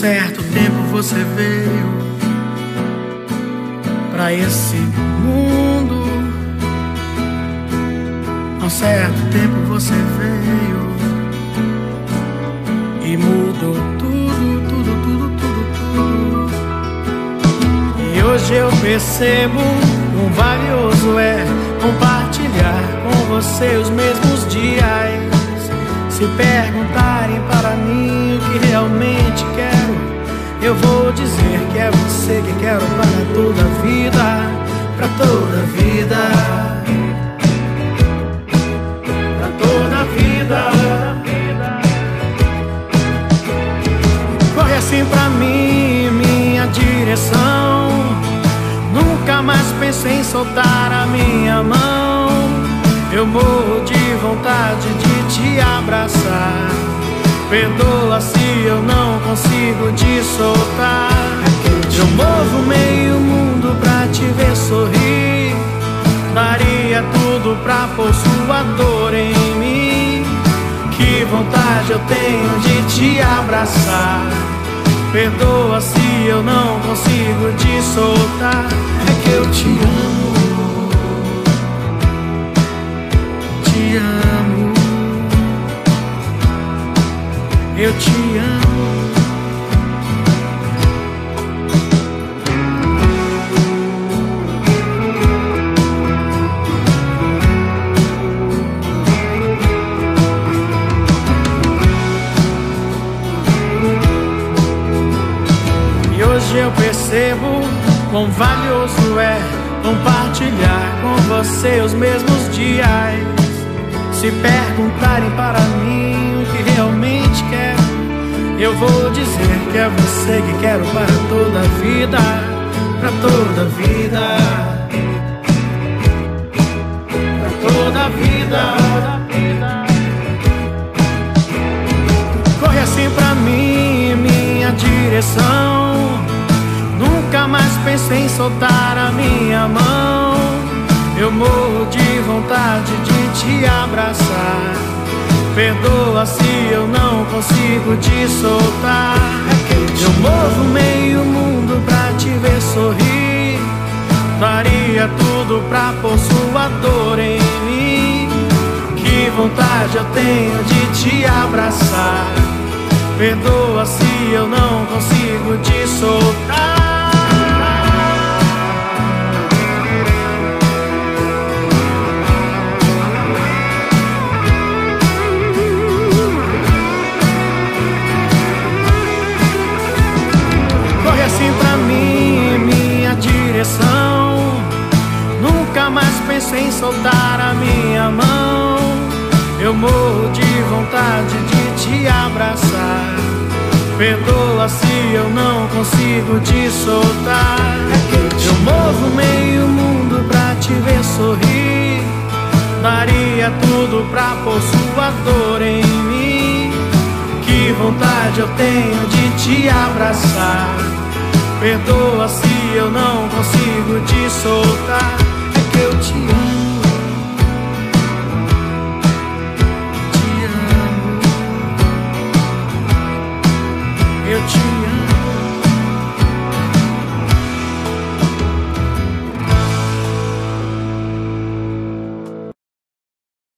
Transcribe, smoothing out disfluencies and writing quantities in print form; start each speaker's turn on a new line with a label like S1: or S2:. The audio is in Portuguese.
S1: certo tempo você veio pra esse mundo. Há um certo tempo você veio e mudou tudo, tudo, tudo, tudo, tudo. E hoje eu percebo quão valioso é compartilhar com você os mesmos dias. Se perguntarem para mim o que realmente quero, eu vou dizer que é você que quero para toda a vida, para toda a vida, para toda a vida. Corre assim pra mim, minha direção. Nunca mais pensei em soltar a minha mão. Eu morro de vontade de te abraçar. Perdoa se eu não consigo te soltar. Eu movo meio mundo pra te ver sorrir. Daria tudo pra pôr sua dor em mim. Que vontade eu tenho de te abraçar. Perdoa se eu não consigo te soltar. É que eu te amo. Te amo, eu te amo. E hoje eu percebo quão valioso é compartilhar com você os mesmos dias. Se perguntarem para mim o que realmente quero, eu vou dizer que é você que quero para toda a vida, para toda a vida, para toda a vida. Corre assim pra mim, minha direção. Nunca mais pensei em soltar a minha mão. Eu morro de vontade de te abraçar. Perdoa se eu não consigo te soltar. Eu movo meio mundo pra te ver sorrir. Daria tudo pra pôr sua dor em mim. Que vontade eu tenho de te abraçar. Perdoa se eu não consigo te soltar. Assim pra mim, minha direção. Nunca mais pensei em soltar a minha mão. Eu morro de vontade de te abraçar. Perdoa se eu não consigo te soltar. Eu movo meio mundo pra te ver sorrir. Daria tudo pra pôr sua dor em mim. Que vontade eu tenho de te abraçar. Perdoa se eu não consigo te soltar.